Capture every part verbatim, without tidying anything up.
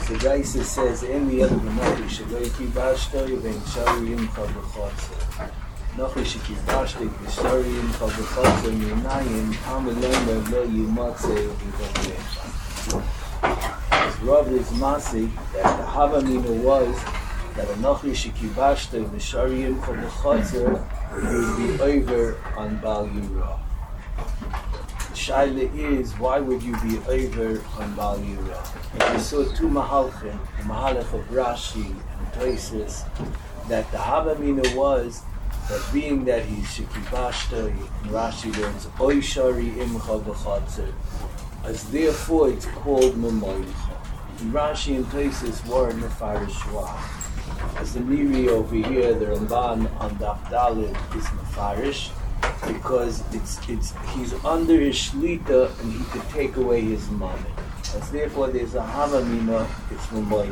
the Brisa says, "In the other Nochi Shaloi Kibashtoi Vein Shari Imcha B'Chotzer." Nochi Shekibashtoi V'Shari Imcha B'Chotzer Minayim Talmud Leimer Lo Yimatzei V'Votecha. As Rav is Masi, that the Havamina was that a Nochi Shekibashtoi V'Shari Imcha B'Chotzer would be over on Bal Yirah. Shaila is, why would you be over on Bal Yirah? We saw two Mahalchim, the Mahalach of Rashi and Tosfos, that the Havamina was that being that he's Shekibashtoi, and Rashi learns Oy Shari Imcha B'Chotzer, as therefore it's called Mamoycha. Rashi and Tosfos were in the Farishwa. As the Miri over here, the Ramban on Daf Daled is Mefarish, because it's it's he's under his shlita and he could take away his money. As therefore there's a Havamina, it's Mamoyim.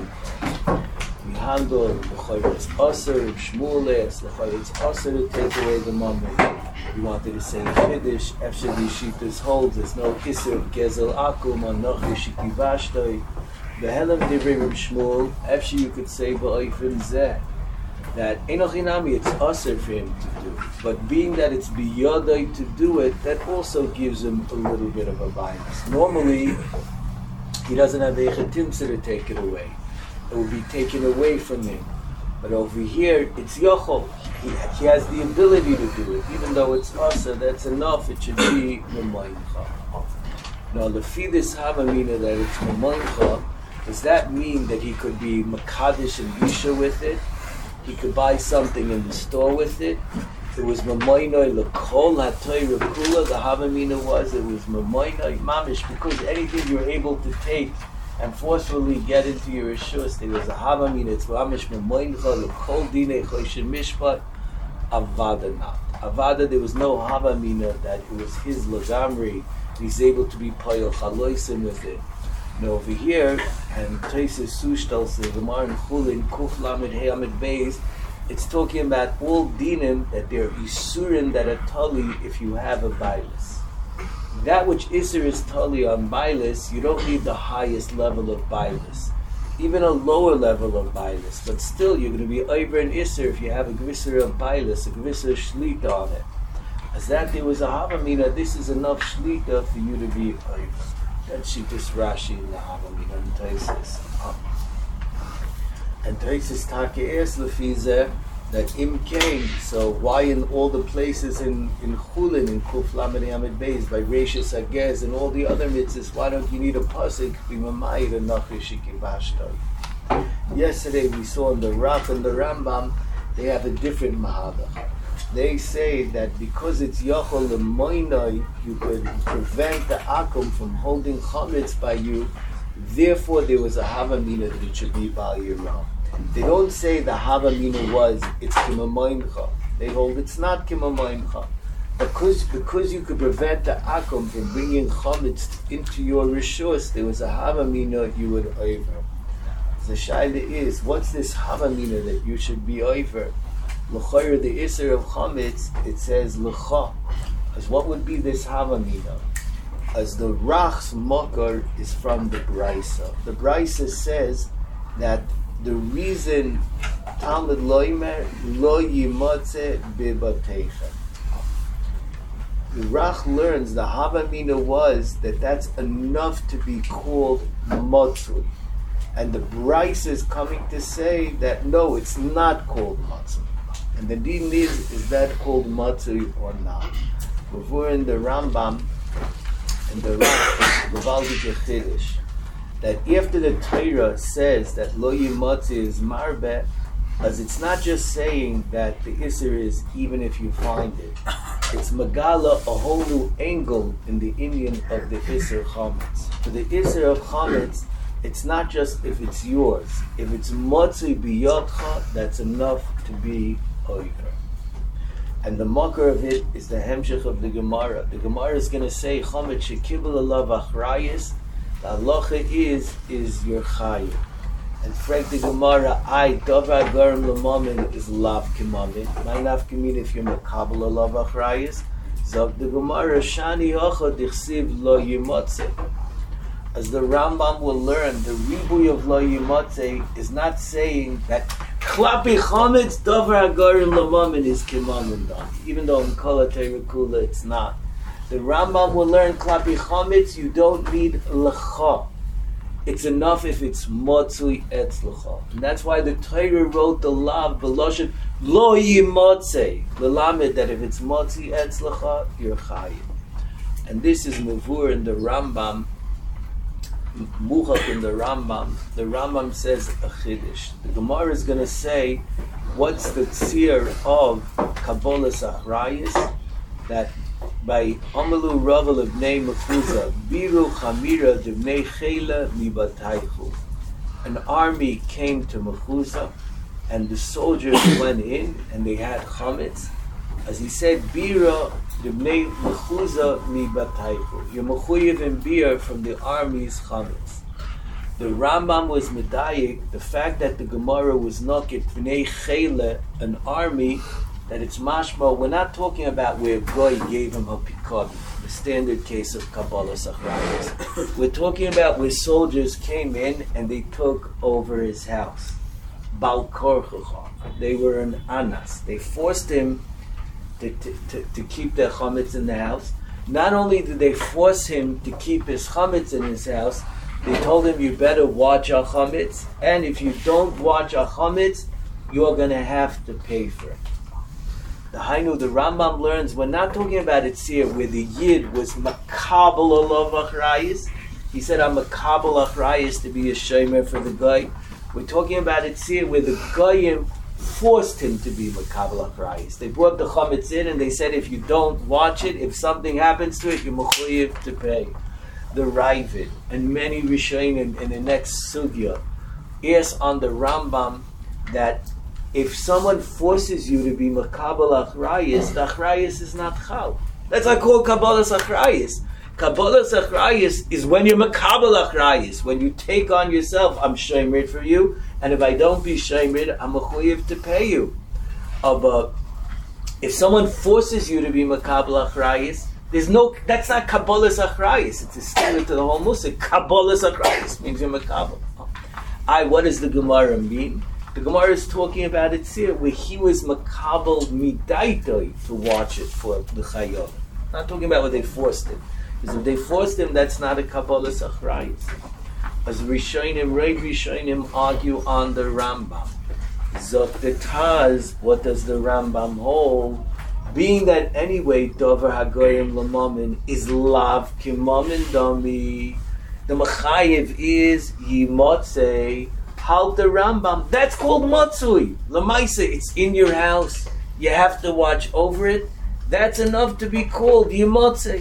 We handle the Chayr, it's Aser, Shmuel, the Chayr, it's Aser to take away the money. We wanted to say Kiddush, Efshad Yishitas holds, there's no Kisser of Gezel Akum, on Nochi Shekibashtoi. The Helam Divrei Reb Shmuel, Efshad you could say Ba'ifim Zeh, that Enochinami, it's Aser for him to do. But being that it's Biyadai to do it, that also gives him a little bit of a bias. Normally, he doesn't have a Echetimsa to take it away. It will be taken away from him. But over here, it's Yochol. He, he has the ability to do it. Even though it's Aser, that's enough, it should be Mamoycha. Now, the Fidus Havamina that it's Mamoycha, does that mean that he could be Makadish and Bisha with it? He could buy something in the store with it. It was Mamoynoi L'Kol HaTorah Kula. The Havamina was, it was Mamoynoi Mamish, because anything you're able to take and forcefully get into your Rishus, there was a Havamina, it's Mamish Mamoyncha L'Kol Dinei Choshen Mishpat, Avada not. Avada, there was no Havamina that it was his Lagamri, he's able to be Poyel Chaloisim with it. Now over here, and Tosfos Sushtal says, Gemara in Chulin, Kuf Lamed He Amid Beis, it's talking about all dinim that they're isurim that are tali if you have a bailis. That which isur is tali on bailis, you don't need the highest level of bailis, even a lower level of bailis. But still, you're going to be over an isur if you have a gvisser of bailis, a gvisser shlita on it. As that there was a havamina, this is enough shlita for you to be over. That's Shittas Rashi in the Havamina and Tosfos. And Tosfos Take Es Lefizeh that Im came. So why in all the places in in Chulin, in Kuf Lamed Yamid Beis, by Reishis Hagez and all the other mitzvahs, why don't you need a pasuk b'mamayid and Nochi Shekibashtoi? Yesterday we saw in the Rav and the Rambam they have a different mahadach. They say that because it's Yochol L'Moynoi, you could prevent the Akum from holding Chametz by you. Therefore, there was a Havamina that it should be Bal Yirah. They don't say the Havamina was, it's Kimamoyncha. They hold it's not Kimamoyncha. Because, because you could prevent the Akum from bringing Chametz into your Rishus, there was a Havamina you would over. The Shaila is, what's this Havamina that you should be over? L'chayr, the Isser of Chametz, it says L'cha. As what would be this Havamina? As the Rach's Makar is from the Brisa. The Brisa says that the reason Talmud lo yimer lo yimotze bebatecha. The Rach learns the Havamina was that that's enough to be called Motzui. And the Brisa is coming to say that no, it's not called Motzui. And the din is, is that called Matzui or not? Before in the Rambam, and the Rambam, the Valdik Chiddush, that after the Torah says that Lo Yimatzi is Marbe, as it's not just saying that the Isser is even if you find it. It's Megala, a whole new angle in the Indian of the Isser Chametz. For the Isser of Chametz, it's not just if it's yours. If it's Matzui Biyotcha, that's enough to be over. And the makar of it is the hemshech of the Gemara. The Gemara is going to say, Chametz shekibel alav achrayis, the halacha is, is your chayim. And frank the Gemara, I, davar garim l'mamin is lav kimamin. My lav kimin if you're mekabel alav achrayis. Zog the Gemara, shani hacha dichsiv lo yimotze. as the Rambam will learn, the Ribuy of Lo Yimotze is not saying that Klapi Chometz Dover Hagarim Lamamin is Kimamin Dam, even though in Kol HaTorah Kula it's not. The Rambam will learn Klapi Chometz, you don't need Lecha. It's enough if it's Motzui Etzlecha. And that's why the Torah wrote the Lav, Beloshet, Lo Yimotze, Lelamed, that if it's Motzui Etzlecha, you're Chayim. And this is Mavur in the Rambam, Muchach in the Rambam. The Rambam says a Chiddush. The Gemara is going to say, what's the tzir of Kabbalas Achrayis? That by Amalu Ravel of Bnei Mechuzah, Biru Chamira de Bnei Chela Mibataychu. An army came to Mechuzah, and the soldiers went in, and they had chametz. As he said, Bira de Bnei Mechuzah Mibataychu. You're mechuyev in beer from the army's chametz. The Rambam was medayik, the fact that the Gemara was nokit Bnei Chela, an army, that it's mashma, we're not talking about where Goy gave him a pikod, the standard case of Kabbalas Achrayis. We're talking about where soldiers came in and they took over his house. Bal Korchucha. They were an anas. They forced him to, to, to, to keep their chametz in the house. Not only did they force him to keep his chametz in his house, they told him, you better watch our chametz, and if you don't watch our chametz, you're going to have to pay for it. The Hainu, the Rambam learns, we're not talking about it here where the Yid was makabel olav achrayis. He said, I'm makabel achrayis to be a shomer for the guy. We're talking about it here where the Goyim forced him to be makabel achrayis. They brought the chametz in and they said, if you don't watch it, if something happens to it, you're mechuyev to pay. The Ravid and many Rishonim in the next sugya is on the Rambam that if someone forces you to be makabel achrayis, the achrayis is not chal. That's why I call Kabbalas Achrayis. Kabbalas Achrayis is when you're makabel achrayis, when you take on yourself, I'm shomer for you, and if I don't be shomer, I'm mechuyev to pay you. Uh, but if someone forces you to be makabel achrayis, there's no, that's not Kabbalas Achrayis. It's a standard to the whole Musik. Kabbalas Achrayis means you're makabel. I, what does the Gemara mean? The Gemara is talking about it here, where he was makabel midaitoi to watch it for the chayov. Not talking about where they forced him. Because if they forced him, that's not a Kabbalas Achrayis. As Rishonim, Rav Rishonim argue on the Rambam. Zot the Taz, what does the Rambam hold? Being that anyway, Dover Hagoyim Lamamin is lav kimamin dami. The Machayev is Yimotze. Halt the Rambam. That's called Matzui. Lamaisa, it's in your house. You have to watch over it. That's enough to be called Yimotze.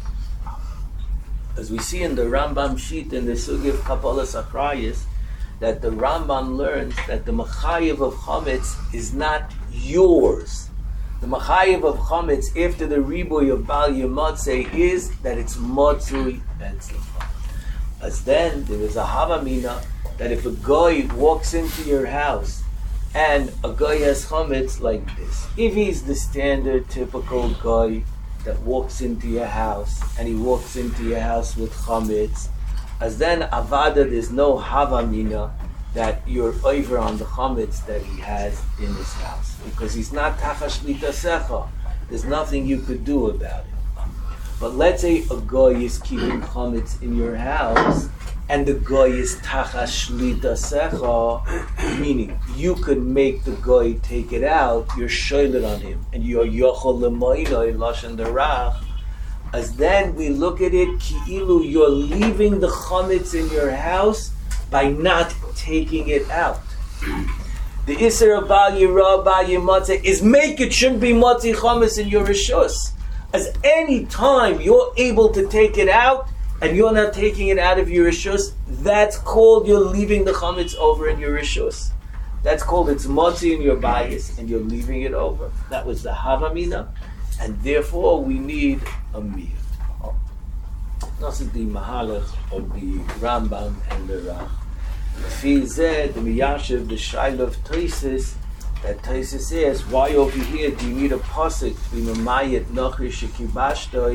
As we see in the Rambam sheet in the Sugi of Kabbalas Achrayis, that the Rambam learns that the Machayev of Chametz is not yours. The Machayev of Chametz after the Ribuy of Bal Yimotze is that it's Matzui Etzlecha. As then there is a Havamina that if a guy walks into your house and a guy has chametz like this, if he's the standard typical guy that walks into your house and he walks into your house with chametz, as then avada, there's no havamina that you're over on the chametz that he has in his house, because he's not tachash litasecha. There's nothing you could do about it. But let's say a guy is keeping chametz in your house, and the guy is tachash litasecha, meaning you could make the guy take it out, you're shoylet on him, and you're yochol lemoinoi lashon derach. As then we look at it, ki'ilu, you're leaving the chametz in your house by not taking it out. The Isser of Bal Yirah, Bal Yimatze is make it shouldn't be Matzi Chametz in your Rishus. As any time you're able to take it out, and you're not taking it out of your Rishus, that's called you're leaving the Chametz over in your Rishus. That's called it's Matzi in your bias, and you're leaving it over. That was the Havamina, and therefore we need a Miyat. Oh. This is the Mahalach of the Rambam and the Rach. Fi zeh, the Miyashiv, the Shaila of Tosis, that Tosis says, why over here do you need a pasuk to be Mamayet Nochri Shekibashtoi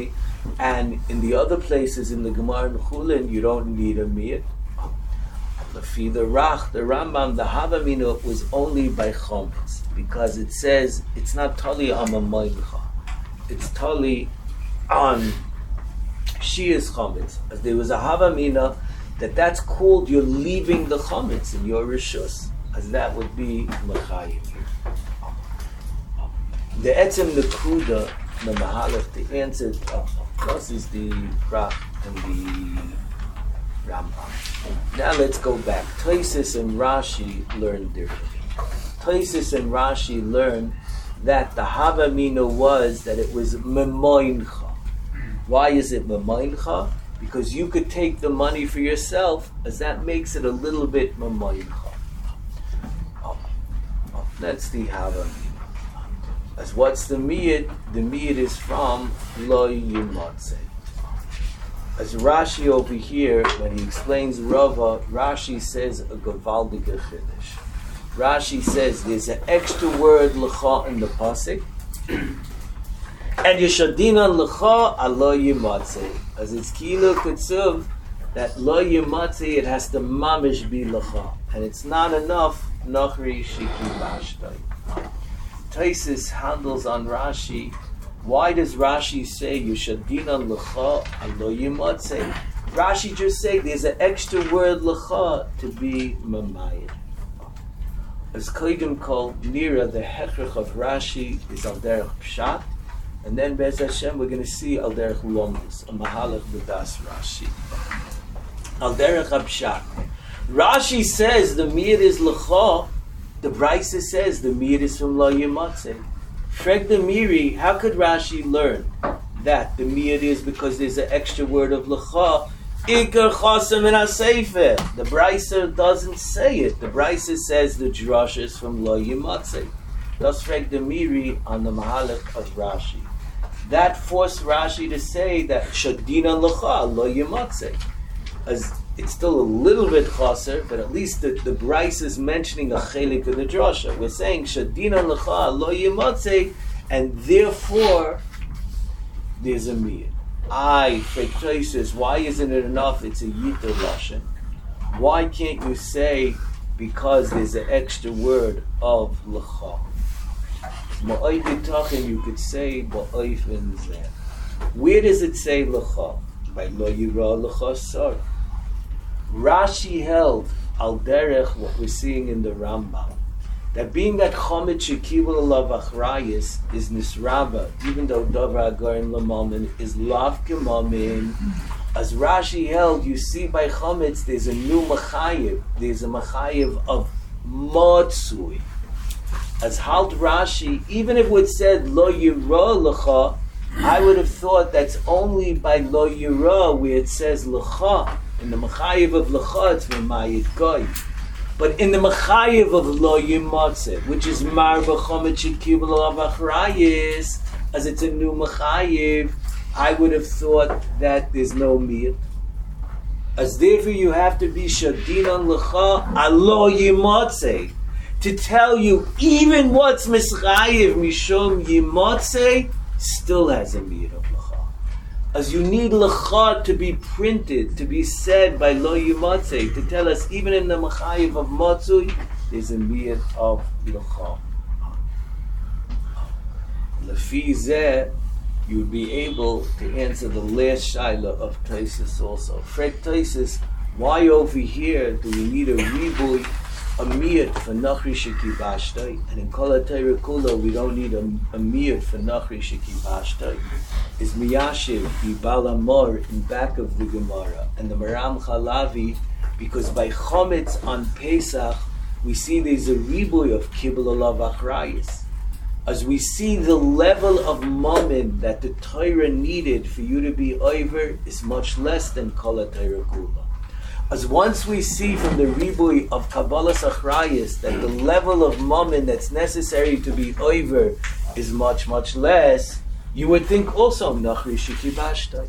And in the other places in the Gemara and Chulin, you don't need a miyat. Lefi the Rach, the Rambam, the Havamina was only by chometz, because it says it's not tali on mamoincha, it's tali on shias chometz. As there was a Havamina that that's called you're leaving the chometz in your rishus, as that would be mechayim. The etzem nekuda, the mahalach, the answer, of course, is the Rach and the Rambam. Now let's go back. Tosfos and Rashi learned differently. Tosfos and Rashi learned that the Havamina was that it was memoincha. Why is it memoincha? Because you could take the money for yourself, as that makes it a little bit memoincha. Oh, oh, that's the Havamina. As what's the miyad? The miyad is from lo yimatzeh. As Rashi over here, when he explains Rava, Rashi says a gavaldige chiddush. Rashi says there's an extra word lecha in the pasuk, and yeshadinan lecha al lo yimatzeh. As it's kilo kutzuv that lo yimatzeh, it has to mamish be lecha, and it's not enough nachri shiki bashtai. Tosfos handles on Rashi. Why does Rashi say Yeshadinan lecha alo yimatzeh? Rashi just say there's an extra word lecha to be mamayid. As kodim kol nira, the hechrech of Rashi is al derech pshat, and then Be'ez Hashem we're going to see al derech lomus, a mahalach b'das Rashi. Al derech pshat. Rashi says the miyad is lecha. The Brisa says the miyad is from lo yimatzeh. Freg the Miri, how could Rashi learn that the miyad is because there's an extra word of lecha? Ikar chasam in ha-sefer. The Brisa doesn't say it. The Brisa says the drush is from lo yimatzeh. Thus Freg the Miri on the mahalach of Rashi. That forced Rashi to say that shadina lecha lo yimatzeh. As it's still a little bit chaser, but at least the, the Brisa is mentioning a chelik of the drasha. We're saying shadina lecha lo yimatzeh, and therefore there's a miyad. I, Fektoy says, why isn't it enough? It's a yiter lashon. Why can't you say because there's an extra word of lecha? Ma'oy b'tachin, you could say ba'oif in zeh. Where does it say lecha? By lo yira lecha sar. Rashi held al derech what we're seeing in the Rambam, that being that chomet shekibul alav achrayis is nisraba, even though davar agarin lamamin is lav kemamin. As Rashi held, you see by chometz there's a new machayev, there's a machayev of matzui. As halt Rashi, even if it said lo yira lecha, I would have thought that's only by lo yira where it says lecha. In the Mechayev of Lecha, it's Memayit Goy. But in the Mechayev of Lo Yimatzeh, which is Mar B'chomet Shekibul Alav Achrayis, as it's a new Mechayev, I would have thought that there's no miyat. As therefore you have to be Shadinan Lecha Alo Yimatzeh, to tell you even what's Mischayev Mishom Yimatzeh still has a miyat of Lecha. As you need lecha to be printed, to be said by lo yimatzeh, to tell us even in the mechayev of matzui, there's a miyat of lecha. Lefi zeh, you would be able to answer the last shaila of Tosfos also. Frek Tosfos, why over here do we need a ribui, a miyat for nachri sheki bashtai, and in kol ha-Torah kula we don't need a, a miyat for nachri sheki bashtai? Is miyashiv ibal amor in back of the Gemara and the Maram Chalavi, because by chometz on Pesach we see there's a ribui of kibul alav achrayis. As we see the level of mammon that the Torah needed for you to be over is much less than kol ha-Torah kula. As once we see from the ribui of Kabbalas Achrayis that the level of mammon that's necessary to be over is much, much less, you would think also Nachri Shiki Bashtai.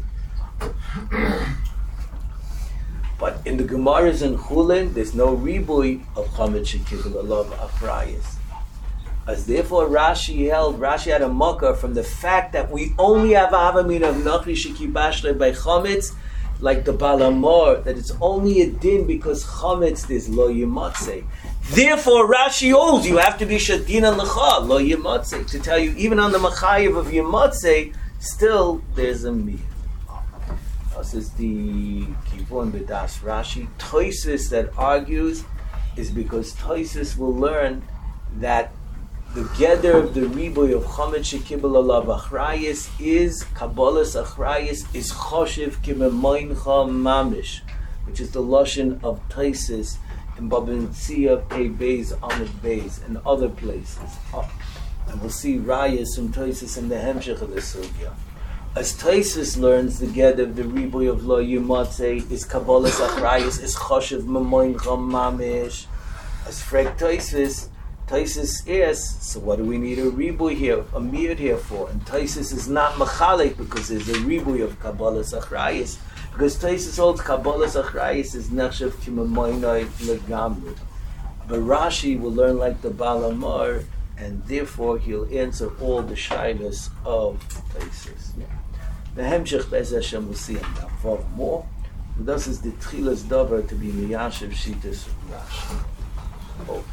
But in the Gemaras and Chulin, there's no ribui of Chamet Shekibul Alav Achrayis. As therefore Rashi held, Rashi had a mucker from the fact that we only have Avamin of Nachri Shekibashle by Chometz, like the Balamor, that it's only a din because Chometz is Lo Yimotze. Therefore Rashi holds you have to be Shadina Lecha, Lo Yimotze, to tell you even on the Machayev of Yimotze, still there's a mir. This is the Kivon B'das Rashi. Toisus that argues is because Toisus will learn that the gather of the riboy of Chometz shekibel alav achrayis is Kabbalas achrayis is choshev kimemoincha mamish, which is the lashon of Toisus in Baba Metzia Pei Beis Amud Beis and other places. Oh. And we'll see rayas from Toisus in the hemshech of the sugya. As Toisus learns, the gather of the riboy of Lo Yimotze is Kabbalas achrayis is choshev memoincha mamish. As Frek Toisus, Toisus is, so what do we need a ribuy here, a mir here for? And Toisus is not machalik because there's a ribuy of Kabbalas achrayis. Because Toisus holds Kabbalas achrayis is nechshav kimamoinoi legamru. But Rashi will learn like the Balamar, and therefore he'll answer all the shaylas of Toisus. The hemshech Be'ez Hashem will see in Davav more. But this is the tchilas davar to be miyashiv shitas Rashi. Oh.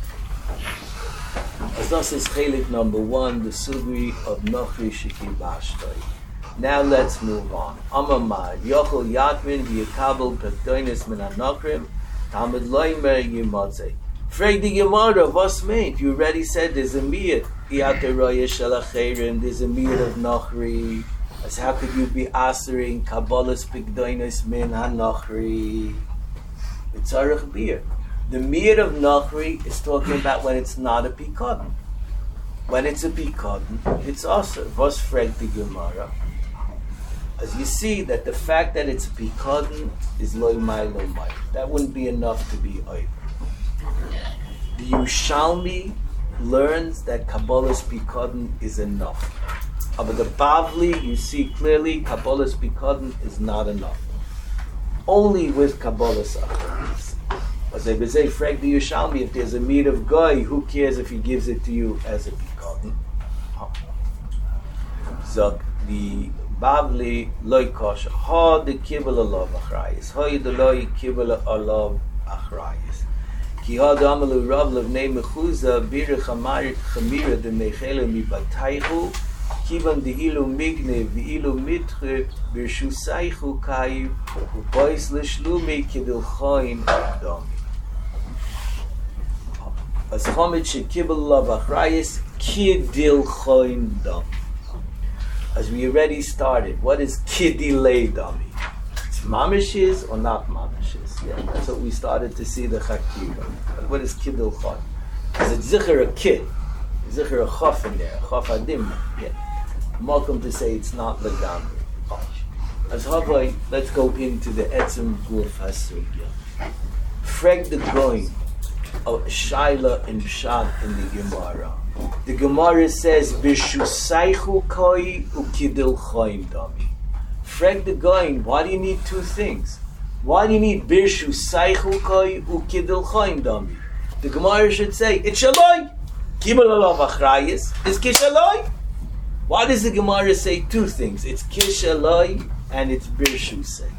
As this is chelik number one, the sugri of Nachri Shekibashtoi. Now let's move on. Amamad Yochel Yatmin v'Yakabel Pekdonis Min HaNachrim Talmud Loimer Yimotze. Frag the Gemara, what's meant? You already said there's a miyat. Iyate Roya Shalacherim. There's a miyat of Nachri. As how could you be answering Kabbalas Pekdonis Min HaNachri? It's Arach Bir. The mir of Nachri is talking about when it's not a pikadon. When it's a pikadon, it's also vos freg the Gemara. As you see that the fact that it's a pikadon is loy mai loy mai. That wouldn't be enough to be over. The Yerushalmi learns that Kabbalas pikadon is enough. But the Bavli, you see clearly Kabbalas pikadon is not enough. Only with Kabbalas achrayis. As I would say, Frank the Yerushalmi, if there's a meat of guy, who cares if he gives it to you as a pikadon? So the Bavli loy kosher. Ha the kibbel alav achrayis. Ha the loy kibbel alav achrayis. Ki ha the amalu rav levnei mechuza bir chamir chamira de mechele mi bataychu kivan de ilu migne v'ilu mitre birshu saichu kai u'bois l'shlumi kidil choin dom. As Chometz shekibel alav achrayis kidil choin dom. As we already started, what is kidilei dami? It's mamishes or not mamishes? Yeah, that's what we started to see the chakira. What is kidil choin? Is it zicher a kid? Is zicher a chof in there? Chof adim? Yeah. I'm welcome to say it's not legamri. As Havai, let's go into the etzem guf hasugya. Freg the goin of shaila and pshat in the Gemara. The Gemara says, Bishusaychu koi ukidil choim dami. Freg the goin, why do you need two things? Why do you need Bishusaychu koi ukidil choim dami? The Gemara should say, it's shaloi. Kibel alav achrayis is kishaloi. Why does the Gemara say two things? It's kishaloi and it's Bishusay.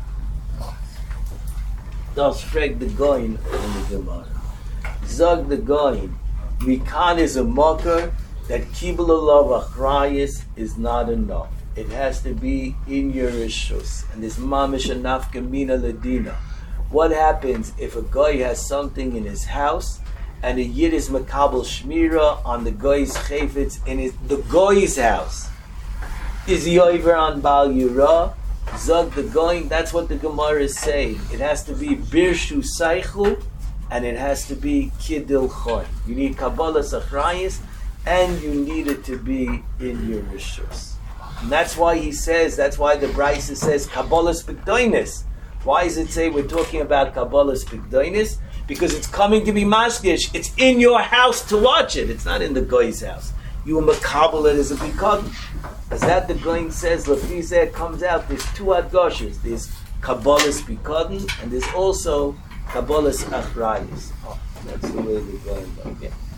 Thus freg the goin in the Gemara. Zog the goin. Mikan is a mocker that kibul alav achrayis is not enough. It has to be in your rishus. And this mamish anafka mina ladina. What happens if a guy has something in his house and a yid is makabel shmira on the guy's chayfetz in his, the guy's house? Is he over on Bal Yura? Zog the goin, that's what the Gemara is saying. It has to be birshu saichu, and it has to be kidil choy. You need Kabbalas achrayis, and you need it to be in your rishus. And that's why he says, that's why the Brisa says Kabbalas Pekdonis. Why does it say we're talking about Kabbalas Pekdonis? Because it's coming to be mashgish. It's in your house to watch it. It's not in the guy's house. You will makabel it as a pikadon. As that the going says, Lafizeh comes out, there's two adgoshes. There's Kabbalas pikadon, and there's also Kabbalas achrayis. Oh, that's the way they're going. Okay.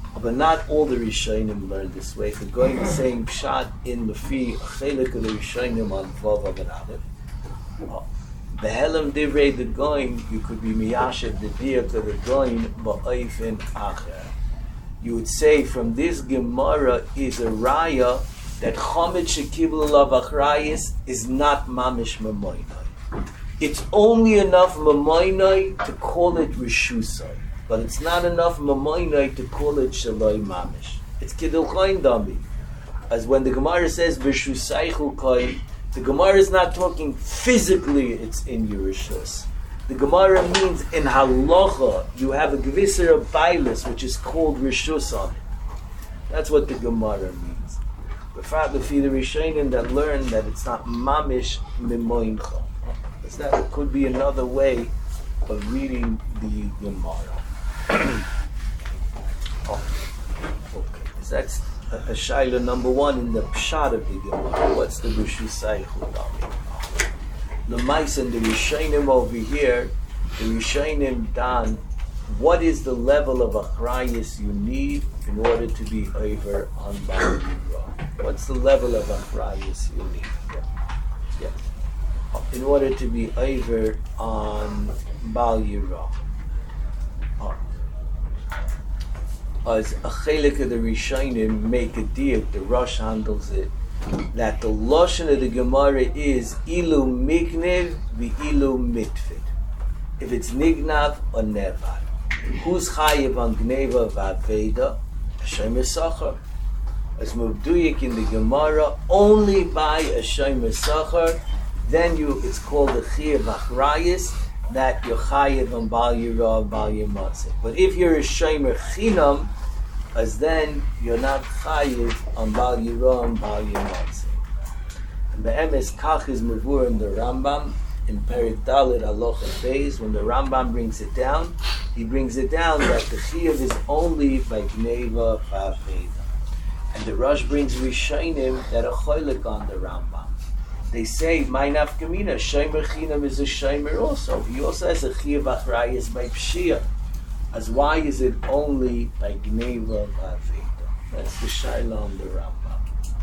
But not all the Rishonim learn this way. The Goyim is saying Pshat in Lefi, Chelik of the Rishonim on Vav of an Aleph. Behelam Divrei the Goyim, you could be Miyashev the Diyak of the Goyim, Ba'oifin Acher. You would say from this Gemara is a Raya that Chomet Shekibel Alav Achrayis is not Mamish Mamoinai. It's only enough Mamoinai to call it Rishusai. But it's not enough Mamoinai to call it Shaloi Mamish. It's Kidul Chayin Dami. As when the Gemara says B'Shusaychu Kai, the Gemara is not talking physically it's in your Rishus. The Gemara means in Halacha you have a Gvisera Bailis which is called Rishus on it. That's what the Gemara means. But for the Rishonim that learn that it's not Mamish Mimoincha. That could be another way of reading the Gemara. Oh, okay. So that's a, a shaila number one in the pshat of the Gemara. What's the B'Shusai Chudami? The mice and the Rishonim over here, the Rishonim dan, what is the level of achrayus you need in order to be over on Bal Yirah? What's the level of achrayus you need? Yeah. Yeah. In order to be over on Bal Yirah. As a chelik of the Rishonim make a diak, the Rosh handles it, that the lashon of the Gemara is ilu mignev v'ilu mitfid. If it's nignav or nevad, who's chayiv on gneva v'aveda? Hashem Yisachar. As muvduyik in the Gemara, only by Hashem Yisachar, then you it's called the chiyav achrayis, that you're chayiv on Bal Yirah, Bal Yimatzeh. But if you're a shomer chinam, as then you're not chayiv on Bal Yirah and Bal Yimatzeh. And the emes kach is mavur in the Rambam in Perik Dalet Halacha Beis. When the Rambam brings it down, he brings it down that the chiyav is only by gneva v'aveda. And the Rosh brings Rishonim that are cholik on the Rambam. They say, my nafkamina, shomer chinam is a shomer also. He also has a chiyav achrayus by pshia. As why is it only by gneva v'aveda? That's the shaila on the Rambam.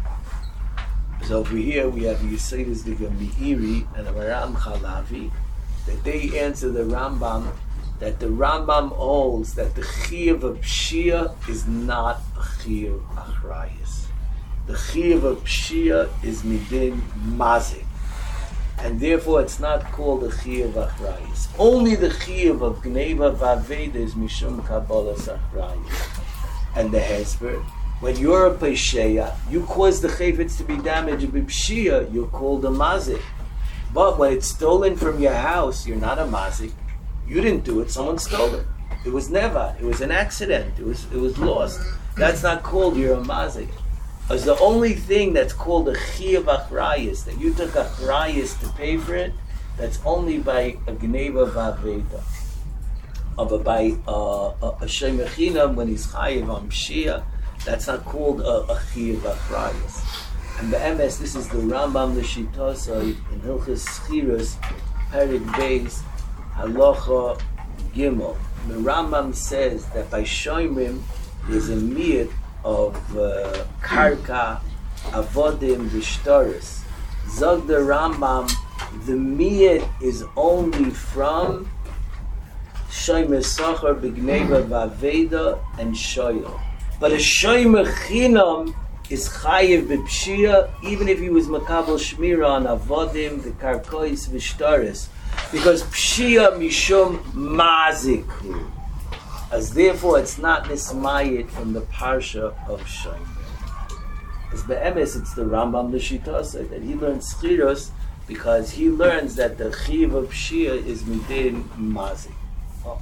So over here we have Yisayis the Meiri and the Maram Chalavi, that they answer the Rambam that the Rambam holds that the chiyav of pshia is not a chiyav achrayus. The chiyav of pshia is midin mazik, and therefore it's not called a chiyav achrayus. Only the chiyav of gneva v'aveda is mishum kabbalas achrayus. And the hesper, when you're a pesheya, you cause the chayvetz to be damaged by pshia, you're called a mazik. But when it's stolen from your house, you're not a mazik. You didn't do it; someone stole it. It was never. It was an accident. It was. It was lost. That's not called you're a mazik. As the only thing that's called a chiyav achrayus, that you took achrayus to pay for it, that's only by a gneva v'aveda. But by uh, a shomer chinam, when he's chayiv on pshia, that's not called a, a chiyav achrayus. And the M S, this is the Rambam L'Shitosai in Hilchos Schirus, Perik Beis, Halacha Gimel. The Rambam says that by Shoimrim there's a miyat of uh, karka, avodim, v'shtaris. Zog the Rambam, the miyat is only from Shomer Sachar, B'gneva V'aveda, and Shoyel. But a Shomer Chinam is chayiv b'pshia, even if he was makabel shmira on avodim, the karkois, v'shtaris. Because pshia mishum mazik. As therefore it's not nismayit from the parsha of Shomer. As be'emes, it's the Rambam L'Shitosai that he learns Schirus because he learns that the chiv of pshia is midin mazik. Oh.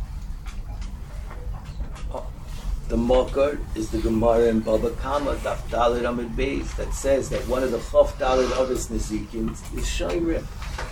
Oh. The Mokar is the Gemara in Baba Kama, Daf Dalet Amid Beis, that says that one of the Chof Dalet Ovis Nezikins is Shomer.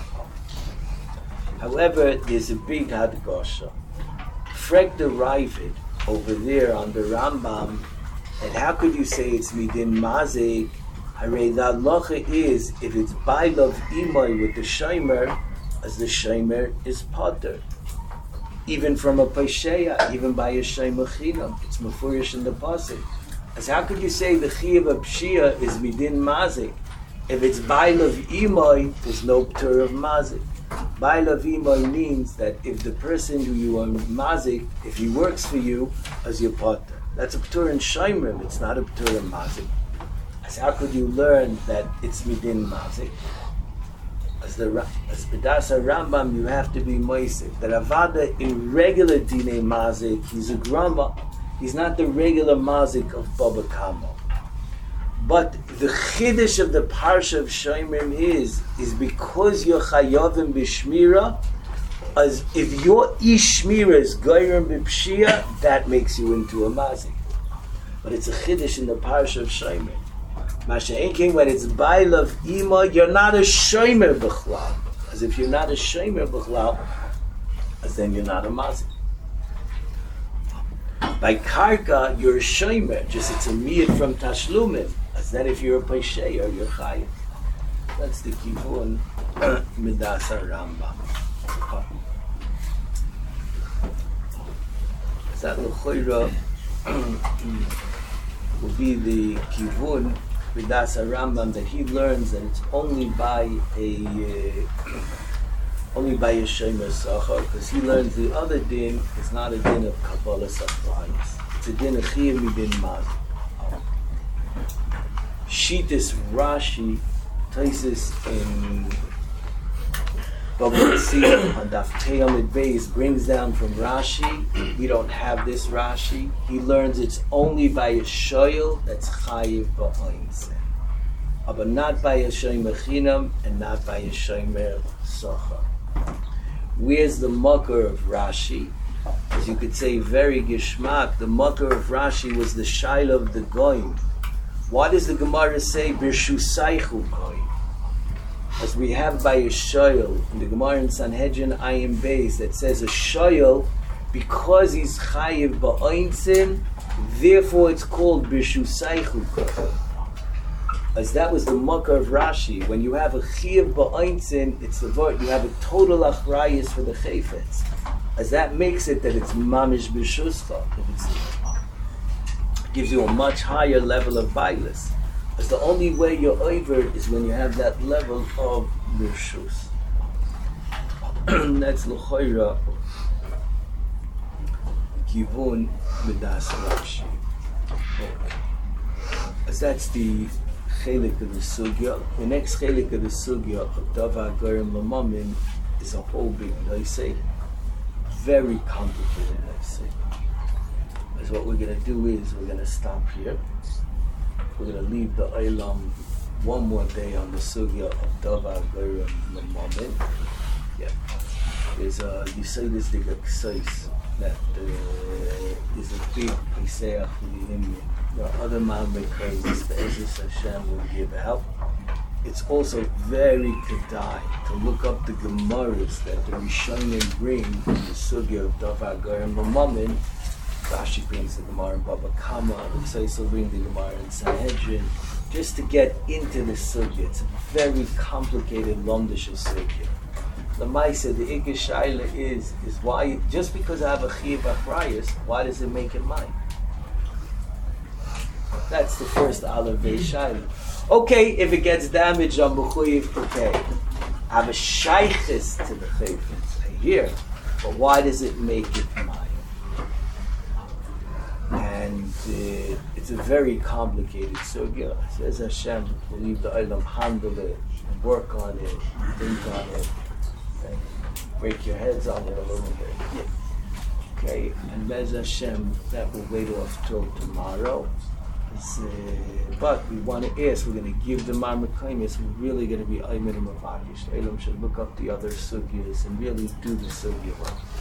However, there's a big hadgasha. Frek the Ravid over there on the Rambam, and how could you say it's midin mazik? Hare the halacha is if it's bailov imay with the shomer, as the shomer is potter. even from a Pesheya, even by a Shem Mechinam. It's Mefurish in the Pasuk. As how could you say the Chiyuv of Pshia is Midin Mazik? If it's Bail of Imoy, there's no Ptur of Mazik. Bail of Imoy means that if the person who you are Mazik, if he works for you, as your partner. That's a Ptur in Shaimrim, it's not a Ptur in Mazik. As how could you learn that it's Midin Mazik? As the as B'das Rambam, you have to be Moisik. The Ravada in regular Dine Mazik, he's a Grama. He's not the regular Mazik of Baba Kamo. But the Chiddush of the Parsha of Shomrim is, is because you're Chayovim B'Shmira, as if your Ishmira is Goyrim B'Pshia, that makes you into a Mazik. But it's a Chiddush in the Parsha of Shomrim. Masha Enking, when it's Bail of Ima, you're not a Shomer B'chlal. As if you're not a Shomer B'chlal, as then you're not a Mazik. By Karka, you're a Shomer, just it's a Miyad from Tashlumin. As then if you're a Pesheya, you're Chayim. That's the Kivun Midas Rambam. That L'choira will be the Kivun Midas Rambam that he learns that it's only by a uh, only by a Shomer Sachar, because he learns the other din is not a din of Kabbalah Sachrayis. It's a din of Chiyuv Midin Mazik. Shitas Rashi, Taisis in Baba Tzia on Daf Teyamid Beis brings down from Rashi. We don't have this Rashi. He learns it's only by a shoyel that's chayiv ba'oinsen, but not by a shomer chinam and not by a shomer socha. Where's the makar of Rashi? As you could say, very gishmak. The makar of Rashi was the shaila of the goyim. Why does the Gemara say Birshu Saichu Goyim? As we have by a shoyel in the Gemara in Sanhedrin Ayin Beis that says a shoyel, because he's chayiv ba'oinsin, therefore it's called Birshu Saichu Goyim. As that was the makar of Rashi. When you have a chayiv ba'oinsin, it's the word, you have a total achrayis for the chayfetz. As that makes it that it's mamish b'shuscha. If it's gives you a much higher level of bailus. As the only way you're over is when you have that level of birshus. That's l'choira kivun midas Rashi. As that's the chelik of the sugya. The next chelik of the sugya of Davar Goyim L'Mamin is a whole big noisei, very complicated noisei. Is what we're going to do is we're going to stop here. We're going to leave the Eilam one more day on the sugya of Davar Goyim L'Mamin. Yeah. There's a, you say this the Ksais that uh, is a big Piseach L'Himyin. There are other Ma'amekos that Ezras Hashem will give help. It's also very kedai to look up the Gemaras that the Rishonim bring in the sugya of Davar Goyim L'Mamin. Rashi brings the Gemara in Baba Kama, and Tzaiso brings the Gemara in Sanhedrin, just to get into the sugya. It's a very complicated Lomdish sugya. The Maisa, the Ikka Shaila is, is why, just because I have a Chiyav Achrayis, why does it make it mine? That's the first Aleph Vei Shaila. Okay, if it gets damaged on B'chuyiv, okay. I have a Shaykhis to the Chayfetz, I hear, but why does it make it mine? And uh, it's a very complicated sugya. Says Hashem, we'll leave the Eilam, handle it, and work on it, and think on it, and break your heads on it a little bit. Yeah. Okay, and Bez Hashem, that will wait off till tomorrow. Uh, but we want to ask, we're going to give the Marmakaimis, we're really going to be Aymin and Mavakish. The Eilam should look up the other sugyas and really do the sugya work.